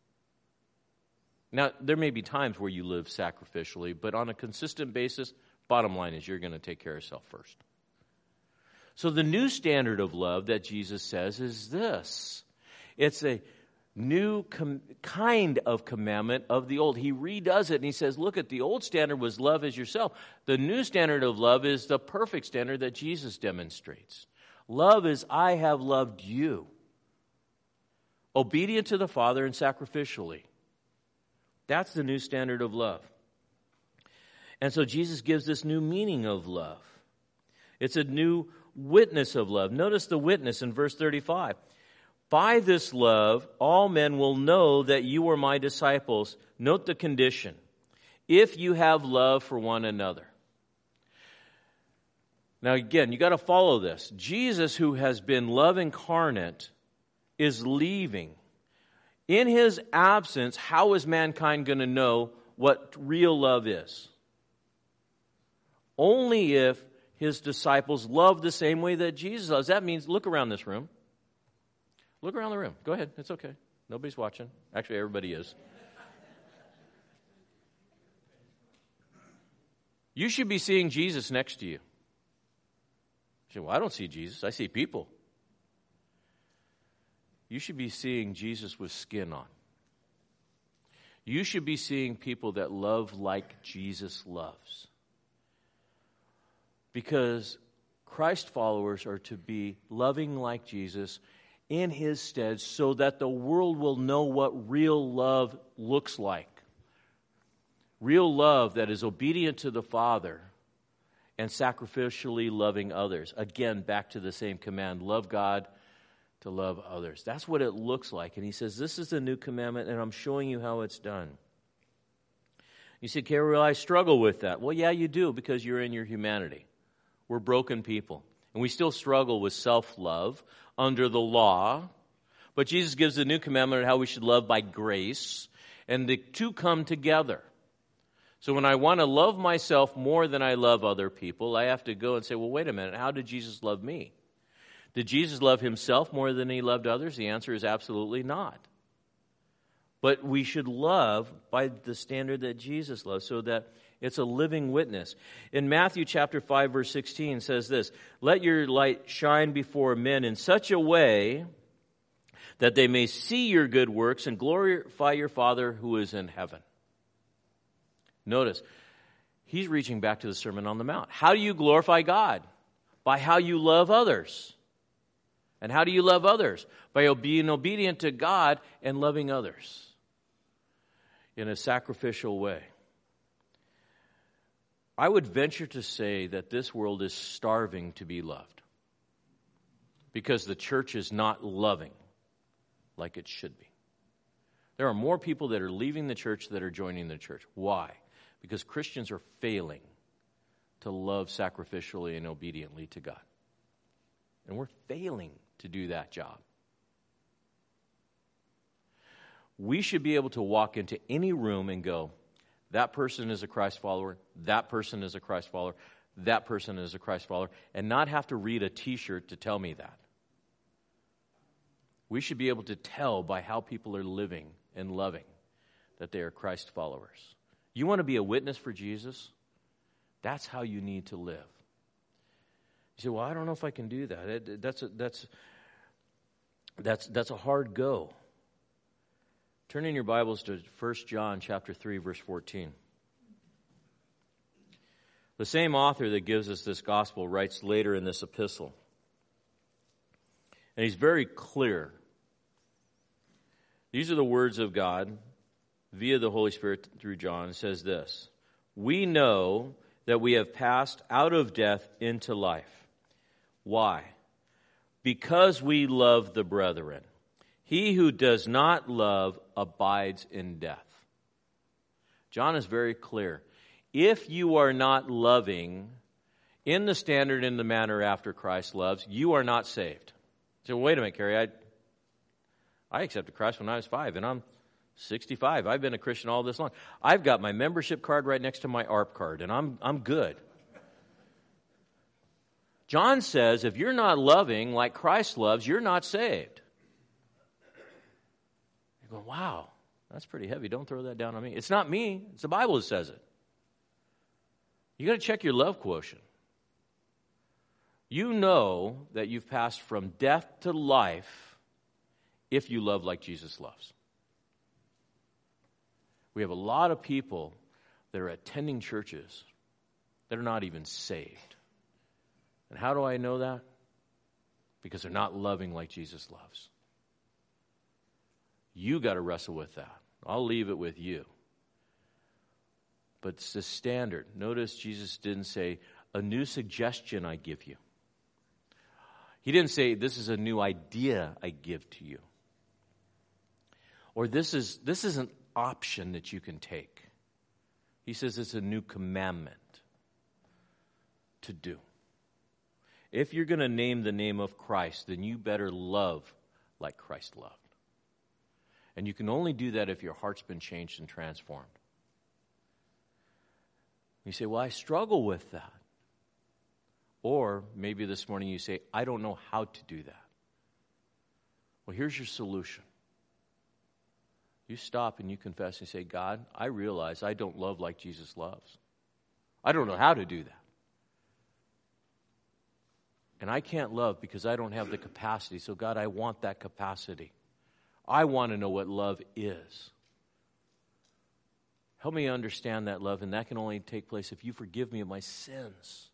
Now, there may be times where you live sacrificially, but on a consistent basis, bottom line is you're going to take care of yourself first. So the new standard of love that Jesus says is this. It's a new com- kind of commandment of the old. He redoes it and he says, look, at the old standard was love as yourself. The new standard of love is the perfect standard that Jesus demonstrates. Love is I have loved you. Obedient to the Father and sacrificially. That's the new standard of love. And so Jesus gives this new meaning of love. It's a new witness of love. Notice the witness in verse thirty-five. By this love, all men will know that you are my disciples. Note the condition. If you have love for one another. Now again, you got to follow this. Jesus, who has been love incarnate, is leaving. In his absence, how is mankind going to know what real love is? Only if his disciples love the same way that Jesus loves. That means, look around this room. Look around the room. Go ahead. It's okay. Nobody's watching. Actually, everybody is. You should be seeing Jesus next to you. You say, well, I don't see Jesus. I see people. You should be seeing Jesus with skin on. You should be seeing people that love like Jesus loves. Because Christ followers are to be loving like Jesus in his stead so that the world will know what real love looks like. Real love that is obedient to the Father and sacrificially loving others. Again, back to the same command, love God, to love others. That's what it looks like. And he says, this is the new commandment, and I'm showing you how it's done. You say, Carol, well, I struggle with that. Well, yeah, you do, because you're in your humanity. We're broken people. And we still struggle with self-love under the law. But Jesus gives a new commandment on how we should love by grace, and the two come together. So when I want to love myself more than I love other people, I have to go and say, well, wait a minute, how did Jesus love me? Did Jesus love himself more than he loved others? The answer is absolutely not. But we should love by the standard that Jesus loves, so that it's a living witness. In Matthew chapter five, verse sixteen says this, let your light shine before men in such a way that they may see your good works and glorify your Father who is in heaven. Notice, he's reaching back to the Sermon on the Mount. How do you glorify God? By how you love others. And how do you love others? By being obedient to God and loving others in a sacrificial way. I would venture to say that this world is starving to be loved because the church is not loving like it should be. There are more people that are leaving the church that are joining the church. Why? Because Christians are failing to love sacrificially and obediently to God. And we're failing to do that job. We should be able to walk into any room and go, that person is a Christ follower, that person is a Christ follower, that person is a Christ follower, and not have to read a t-shirt to tell me that. We should be able to tell by how people are living and loving that they are Christ followers. You want to be a witness for Jesus? That's how you need to live. You say, well, I don't know if I can do that. It, that's, a, that's, that's, that's a hard go. Turn in your Bibles to First John chapter three, verse fourteen. The same author that gives us this gospel writes later in this epistle. And he's very clear. These are the words of God via the Holy Spirit through John. It says this, we know that we have passed out of death into life. Why? Because we love the brethren. He who does not love abides in death. John is very clear. If you are not loving in the standard and the manner after Christ loves, you are not saved. So wait a minute, Carrie. I, I accepted Christ when I was five, and I'm sixty-five. I've been a Christian all this long. I've got my membership card right next to my A R P card, and I'm I'm good. John says if you're not loving like Christ loves, you're not saved. You're going, wow, that's pretty heavy. Don't throw that down on me. It's not me. It's the Bible that says it. You got to check your love quotient. You know that you've passed from death to life if you love like Jesus loves. We have a lot of people that are attending churches that are not even saved. And how do I know that? Because they're not loving like Jesus loves. You got to wrestle with that. I'll leave it with you. But it's the standard. Notice Jesus didn't say, a new suggestion I give you. He didn't say, this is a new idea I give to you. Or this is this is an option that you can take. He says it's a new commandment to do. If you're going to name the name of Christ, then you better love like Christ loved. And you can only do that if your heart's been changed and transformed. You say, well, I struggle with that. Or maybe this morning you say, I don't know how to do that. Well, here's your solution. You stop and you confess and say, God, I realize I don't love like Jesus loves. I don't know how to do that. And I can't love because I don't have the capacity. So God, I want that capacity. I want to know what love is. Help me understand that love, and that can only take place if you forgive me of my sins.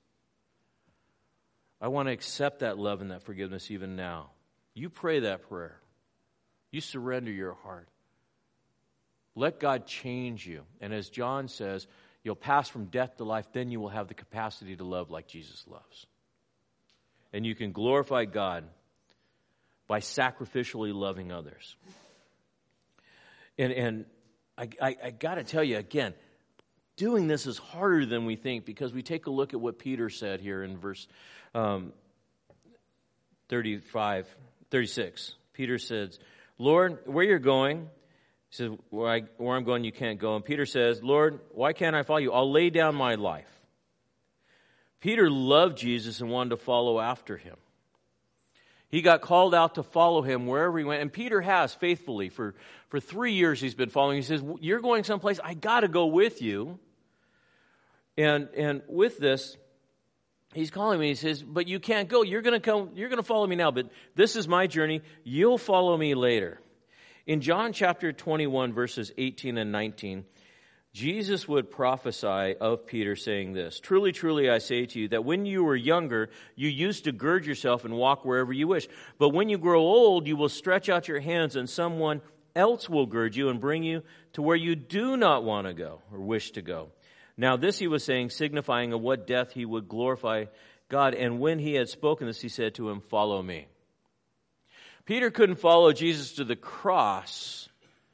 I want to accept that love and that forgiveness even now. You pray that prayer. You surrender your heart. Let God change you. And as John says, you'll pass from death to life, then you will have the capacity to love like Jesus loves. And you can glorify God by sacrificially loving others. And and I, I, I got to tell you again, doing this is harder than we think, because we take a look at what Peter said here in verse um, thirty-five, thirty-six. Peter says, Lord, where you're going, he says, where, I, where I'm going you can't go. And Peter says, Lord, why can't I follow you? I'll lay down my life. Peter loved Jesus and wanted to follow after him. He got called out to follow him wherever he went. And Peter has faithfully for, for three years he's been following. He says, you're going someplace, I got to go with you. And and with this, he's calling me. He says, but you can't go. You're going to come. You're going to follow me now. But this is my journey. You'll follow me later. In John chapter twenty-one, verses eighteen and nineteen, Jesus would prophesy of Peter saying this, truly, truly, I say to you that when you were younger, you used to gird yourself and walk wherever you wish. But when you grow old, you will stretch out your hands and someone else will gird you and bring you to where you do not want to go or wish to go. Now this he was saying, signifying of what death he would glorify God. And when he had spoken this, he said to him, follow me. Peter couldn't follow Jesus to the cross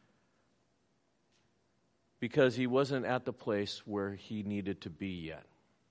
because he wasn't at the place where he needed to be yet.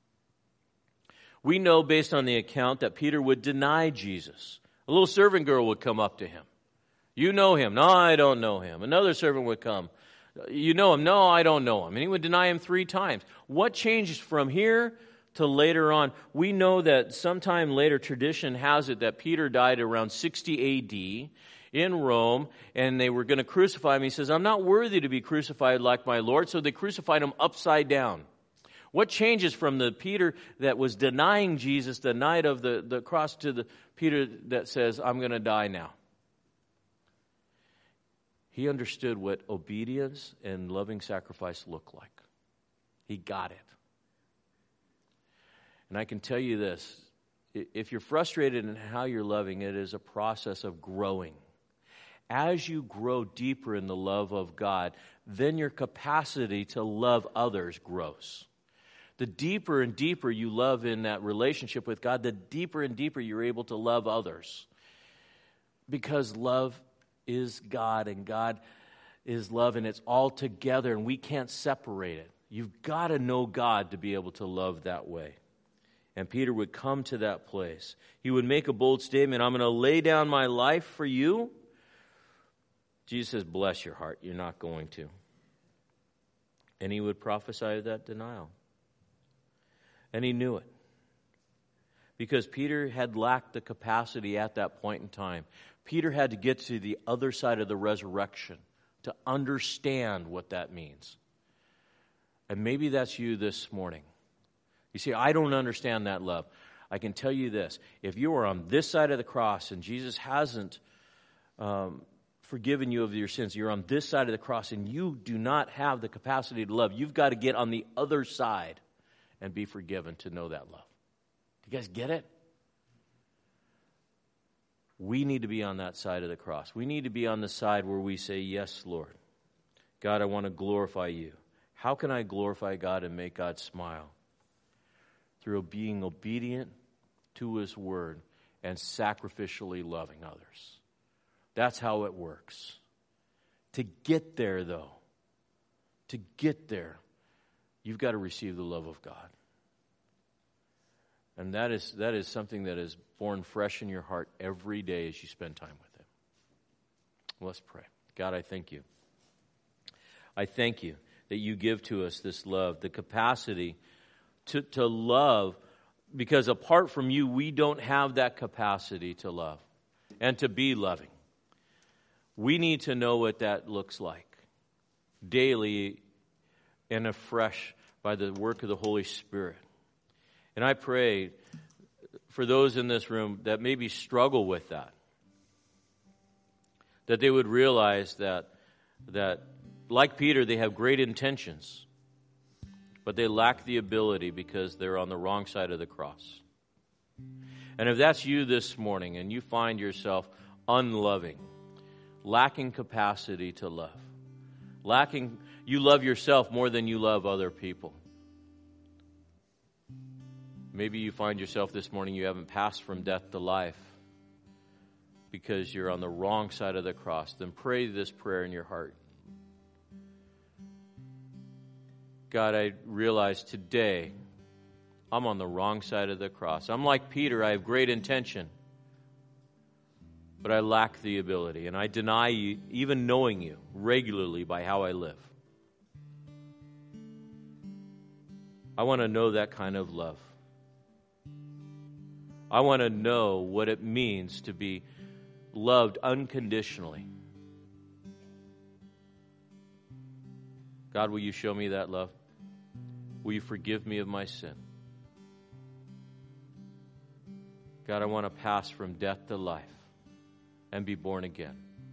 We know based on the account that Peter would deny Jesus. A little servant girl would come up to him. You know him. No, I don't know him. Another servant would come. You know him? No, I don't know him. And he would deny him three times. What changed from here to later on? We know that sometime later, tradition has it that Peter died around sixty A D in Rome, and they were going to crucify him. He says, I'm not worthy to be crucified like my Lord, so they crucified him upside down. What changes from the Peter that was denying Jesus the night of the, the cross to the Peter that says, I'm going to die now? He understood what obedience and loving sacrifice look like. He got it. And I can tell you this, if you're frustrated in how you're loving, it is a process of growing. As you grow deeper in the love of God, then your capacity to love others grows. The deeper and deeper you love in that relationship with God, the deeper and deeper you're able to love others. Because love is God, and God is love, and it's all together, and we can't separate it. You've got to know God to be able to love that way. And Peter would come to that place. He would make a bold statement, I'm going to lay down my life for you. Jesus says, bless your heart, you're not going to. And he would prophesy that denial. And he knew it. Because Peter had lacked the capacity at that point in time. Peter had to get to the other side of the resurrection to understand what that means. And maybe that's you this morning. You see, I don't understand that love. I can tell you this. If you are on this side of the cross and Jesus hasn't um, forgiven you of your sins, you're on this side of the cross and you do not have the capacity to love, you've got to get on the other side and be forgiven to know that love. Do you guys get it? We need to be on that side of the cross. We need to be on the side where we say, yes, Lord. God, I want to glorify you. How can I glorify God and make God smile? Through being obedient to his word and sacrificially loving others. That's how it works. To get there, though, to get there, you've got to receive the love of God. And that is that is something that is born fresh in your heart every day as you spend time with him. Let's pray. God, I thank you. I thank you that you give to us this love, the capacity to, to love, because apart from you, we don't have that capacity to love and to be loving. We need to know what that looks like daily and afresh by the work of the Holy Spirit. And I pray for those in this room that maybe struggle with that, that they would realize that, that like Peter, they have great intentions, but they lack the ability because they're on the wrong side of the cross. And if that's you this morning and you find yourself unloving, lacking capacity to love, lacking, you love yourself more than you love other people. Maybe you find yourself this morning, you haven't passed from death to life because you're on the wrong side of the cross. Then pray this prayer in your heart. God, I realize today I'm on the wrong side of the cross. I'm like Peter, I have great intention. but I lack the ability, and I deny you, even knowing you regularly by how I live. I want to know that kind of love. I want to know what it means to be loved unconditionally. God, will you show me that love? Will you forgive me of my sin? God, I want to pass from death to life and be born again.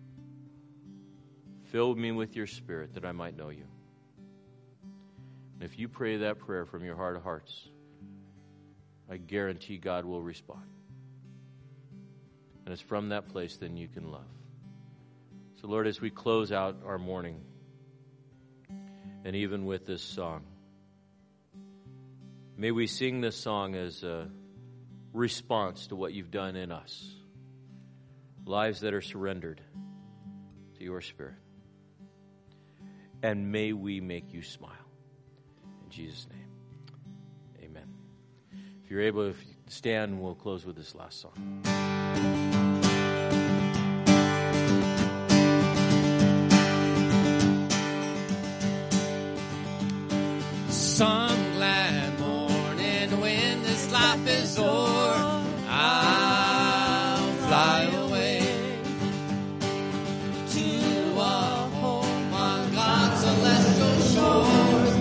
Fill me with your Spirit that I might know you. And if you pray that prayer from your heart of hearts, I guarantee God will respond. And it's from that place then you can love. So Lord, as we close out our morning, and even with this song, may we sing this song as a response to what you've done in us. Lives that are surrendered to your Spirit. And may we make you smile. In Jesus' name, amen. If you're able to stand, we'll close with this last song. Some glad morning when this life is o'er, I'll fly away to a home on God's celestial shores.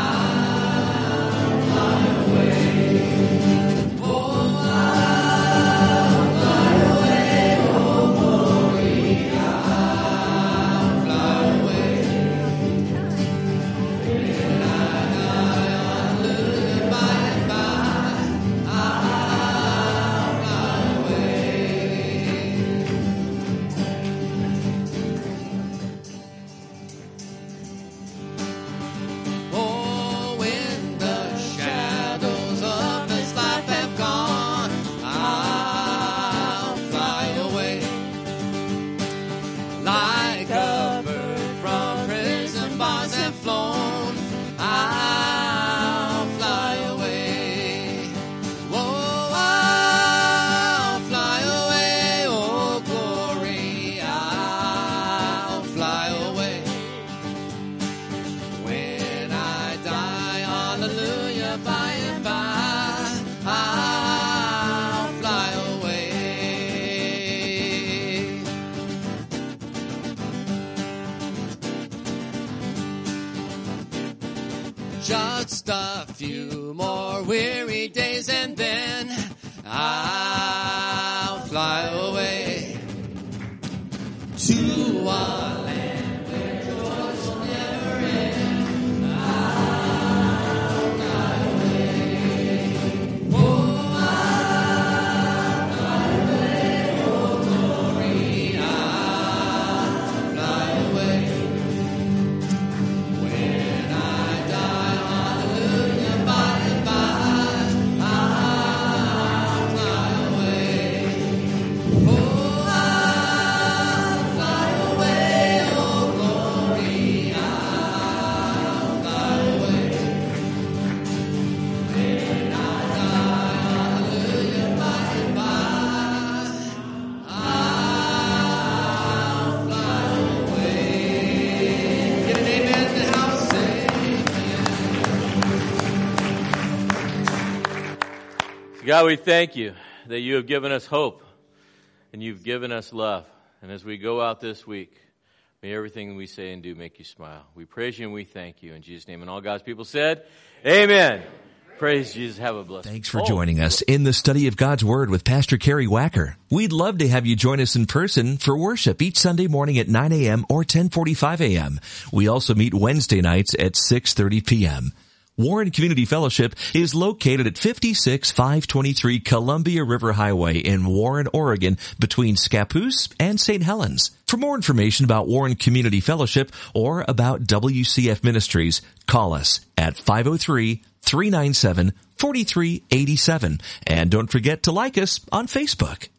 I'll fly away. Oh, I'll fly away. Oh, glory. I'll fly away. When I die, hallelujah, by and by, I'll fly away. Oh, when the shadows of this life have gone, I'll fly away. Like a bird from prison bars have flown, I'll fly away. Oh, I'll fly away. Oh, glory, I'll fly away. When I die, hallelujah, by and by, I'll fly away. Just a few more weary days and then I'll fly away to a land where joy will never end. I'll fly away. Oh, I'll fly away. Oh, glory, I'll fly away. When I die, hallelujah, by and by, I'll fly away. Oh, I'll fly away. Oh, glory, I'll fly away. When I die, hallelujah, by and by, I'll fly away. Get an amen in the house. God, we thank you that you have given us hope and you've given us love. And as we go out this week, may everything we say and do make you smile. We praise you and we thank you in Jesus' name. And all God's people said, amen. Praise Jesus. Have a blessed Thanks for Oh. joining us in the study of God's Word with Pastor Kerry Wacker. We'd love to have you join us in person for worship each Sunday morning at nine a.m. or ten forty-five a.m. We also meet Wednesday nights at six thirty p.m. Warren Community Fellowship is located at fifty-six five twenty-three Columbia River Highway in Warren, Oregon, between Scappoose and Saint Helens. For more information about Warren Community Fellowship or about W C F Ministries, call us at five oh three, three nine seven, four three eight seven. And don't forget to like us on Facebook.